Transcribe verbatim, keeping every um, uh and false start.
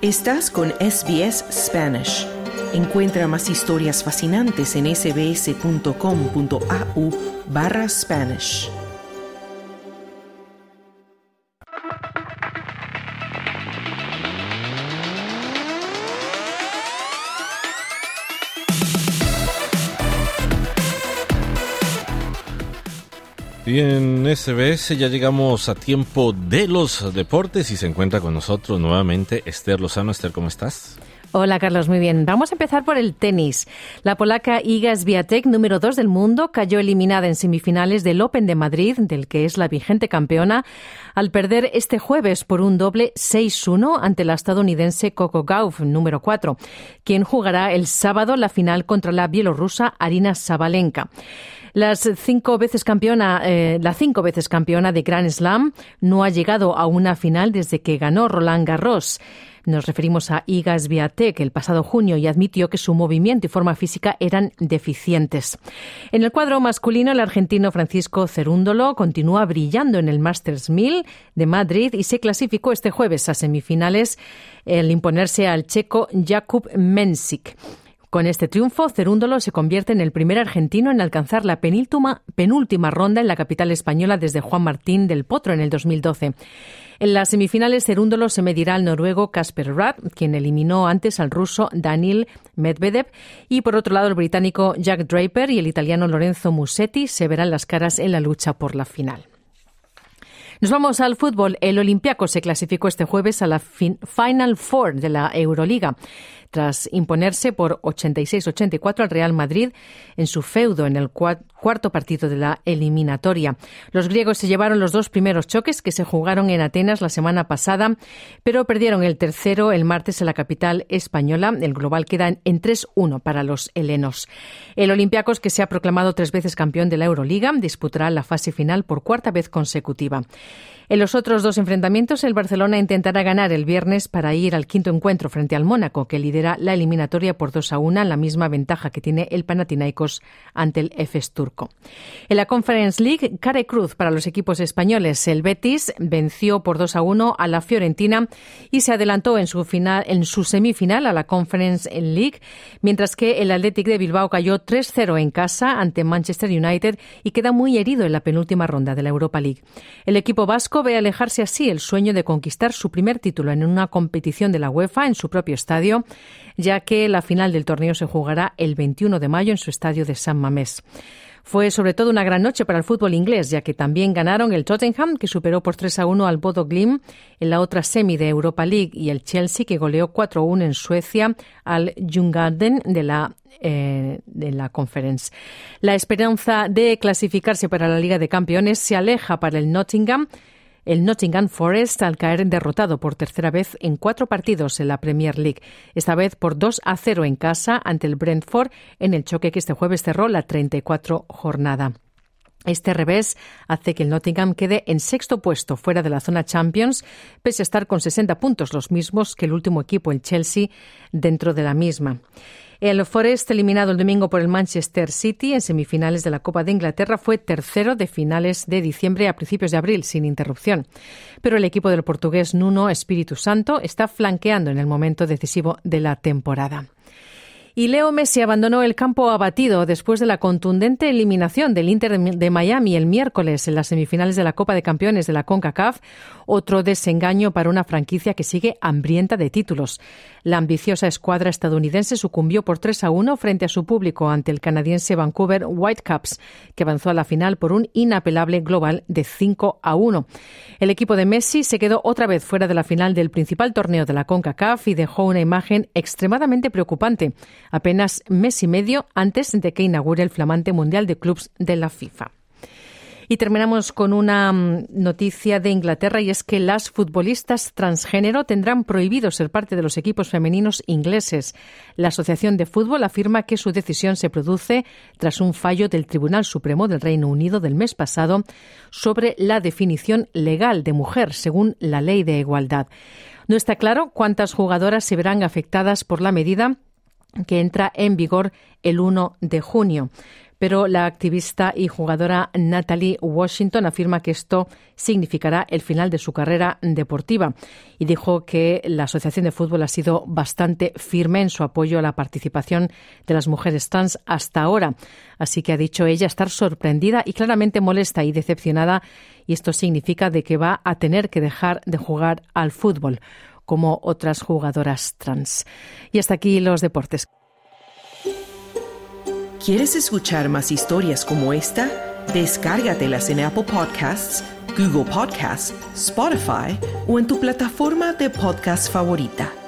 Estás con S B S Spanish. Encuentra más historias fascinantes en sbs.com.au barra Spanish. Y en S B S ya llegamos a tiempo de los deportes y se encuentra con nosotros nuevamente Esther Lozano. Esther, ¿cómo estás? Hola, Carlos, muy bien. Vamos a empezar por el tenis. La polaca Iga Świątek, número dos del mundo, cayó eliminada en semifinales del Open de Madrid, del que es la vigente campeona, al perder este jueves por un doble seis uno ante la estadounidense Coco Gauff, número cuatro, quien jugará el sábado la final contra la bielorrusa Aryna Sabalenka. Las cinco veces campeona, eh, la cinco veces campeona de Grand Slam no ha llegado a una final desde que ganó Roland Garros. Nos referimos a Iga Świątek el pasado junio y admitió que su movimiento y forma física eran deficientes. En el cuadro masculino, el argentino Francisco Cerúndolo continúa brillando en el Masters mil de Madrid y se clasificó este jueves a semifinales al imponerse al checo Jakub Mensik. Con este triunfo, Cerúndolo se convierte en el primer argentino en alcanzar la penúltima, penúltima ronda en la capital española desde Juan Martín del Potro en el dos mil doce. En las semifinales, Cerúndolo se medirá al noruego Casper Ruud, quien eliminó antes al ruso Daniil Medvedev, y por otro lado el británico Jack Draper y el italiano Lorenzo Musetti se verán las caras en la lucha por la final. Nos vamos al fútbol. El Olympiacos se clasificó este jueves a la fin- Final Four de la Euroliga, tras imponerse por ochenta y seis a ochenta y cuatro al Real Madrid en su feudo en el cua- cuarto partido de la eliminatoria. Los griegos se llevaron los dos primeros choques que se jugaron en Atenas la semana pasada, pero perdieron el tercero el martes en la capital española. El global queda en, en tres uno para los helenos. El Olympiacos, que se ha proclamado tres veces campeón de la Euroliga, disputará la fase final por cuarta vez consecutiva. En los otros dos enfrentamientos, el Barcelona intentará ganar el viernes para ir al quinto encuentro frente al Mónaco, que lidera la eliminatoria por dos a uno, la misma ventaja que tiene el Panathinaikos ante el Efes turco. En la Conference League, cara y cruz para los equipos españoles. El Betis venció por dos a uno a la Fiorentina y se adelantó en su final, en su semifinal a la Conference League, mientras que el Athletic de Bilbao cayó tres cero en casa ante Manchester United y queda muy herido en la penúltima ronda de la Europa League. El equipo vasco ve alejarse así el sueño de conquistar su primer título en una competición de la UEFA en su propio estadio, ya que la final del torneo se jugará el veintiuno de mayo en su estadio de San Mamés. Fue sobre todo una gran noche para el fútbol inglés, ya que también ganaron el Tottenham, que superó por tres a uno al Bodo Glimt en la otra semi de Europa League, y el Chelsea, que goleó cuatro a uno en Suecia al Djurgården de la Eh, de la Conference. La esperanza de clasificarse para la Liga de Campeones se aleja para el Nottingham, el Nottingham Forest, al caer derrotado por tercera vez en cuatro partidos en la Premier League, esta vez por dos a cero en casa ante el Brentford en el choque que este jueves cerró la treinta y cuatro jornada. Este revés hace que el Nottingham quede en sexto puesto fuera de la zona Champions, pese a estar con sesenta puntos, los mismos que el último equipo, el Chelsea, dentro de la misma. El Forest, eliminado el domingo por el Manchester City en semifinales de la Copa de Inglaterra, fue tercero de finales de diciembre a principios de abril, sin interrupción. Pero el equipo del portugués Nuno Espíritu Santo está flanqueando en el momento decisivo de la temporada. Y Leo Messi abandonó el campo abatido después de la contundente eliminación del Inter de Miami el miércoles en las semifinales de la Copa de Campeones de la CONCACAF, otro desengaño para una franquicia que sigue hambrienta de títulos. La ambiciosa escuadra estadounidense sucumbió por tres a uno frente a su público ante el canadiense Vancouver Whitecaps, que avanzó a la final por un inapelable global de cinco a uno. El equipo de Messi se quedó otra vez fuera de la final del principal torneo de la CONCACAF y dejó una imagen extremadamente preocupante, apenas mes y medio antes de que inaugure el flamante Mundial de Clubs de la FIFA. Y terminamos con una noticia de Inglaterra, y es que las futbolistas transgénero tendrán prohibido ser parte de los equipos femeninos ingleses. La Asociación de Fútbol afirma que su decisión se produce tras un fallo del Tribunal Supremo del Reino Unido del mes pasado sobre la definición legal de mujer según la Ley de Igualdad. No está claro cuántas jugadoras se verán afectadas por la medida, que entra en vigor el primero de junio. Pero la activista y jugadora Natalie Washington afirma que esto significará el final de su carrera deportiva y dijo que la Asociación de Fútbol ha sido bastante firme en su apoyo a la participación de las mujeres trans hasta ahora. Así que ha dicho ella estar sorprendida y claramente molesta y decepcionada, y esto significa de que va a tener que dejar de jugar al fútbol como otras jugadoras trans. Y hasta aquí los deportes. ¿Quieres escuchar más historias como esta? Descárgatelas en Apple Podcasts, Google Podcasts, Spotify o en tu plataforma de podcast favorita.